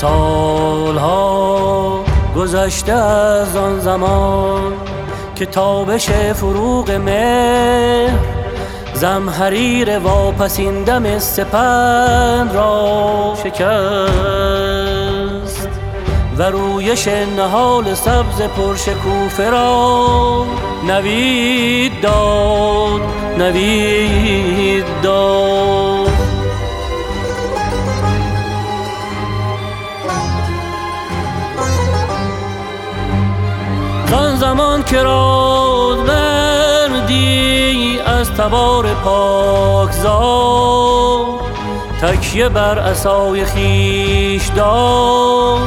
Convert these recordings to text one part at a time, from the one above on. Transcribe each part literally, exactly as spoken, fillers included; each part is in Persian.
سالها گذشته از آن زمان که تابش فروغ مهر زمحریر واپسین دم سپند را شکست و رویش نهال سبز پرشکوفه را نوید داد نوید داد. آن زمان که راز مردی از تبار پاکزاد تکیه بر عصای خویش داد،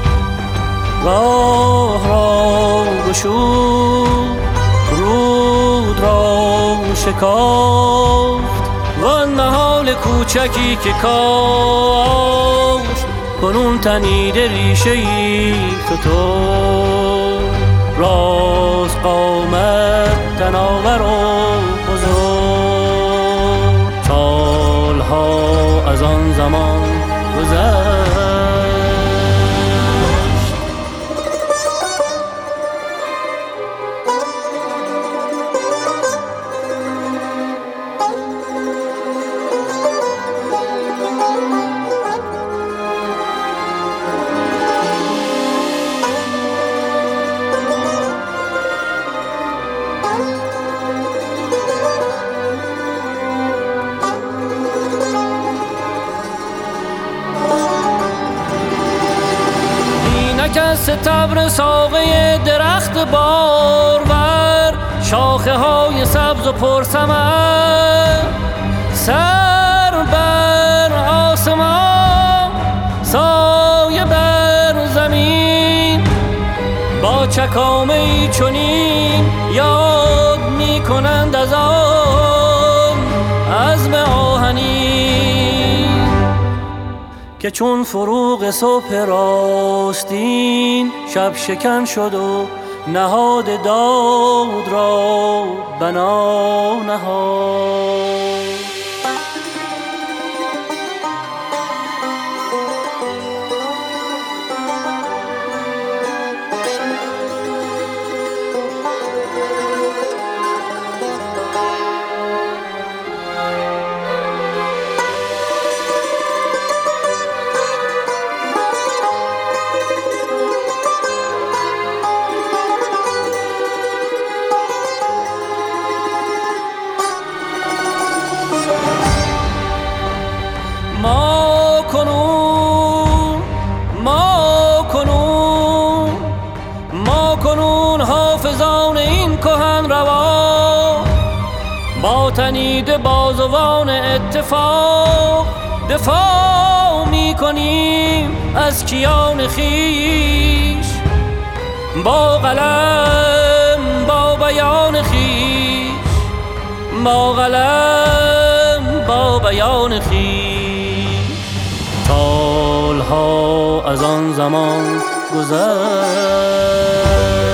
راه را گشود رود را شکافت وان نهال کوچکی که کاشت کنون تنیده ریشه‌ای ستون، راست قامت تناور و بزرگ. سالها از آن زمان گذشت. اینک ستبر ساقه درخت بارور، شاخه های سبز و پرثمر، سر بر آسمان سایه بر زمین، با چکامه ای چنین یاد می کنند از آن عزم آهنین که چون فروغ صبح راستین شب شکن شد و نهاد داد را بنا نهاد. ما کنون ما کنون ما کنون حافظان این کهن روان، با تنیده بازوان اتفاق دفاع می کنیم از کیان خویش، با قلم با بیان خویش، با قلم با بیان خویش. سالها از آن زمان گذشت.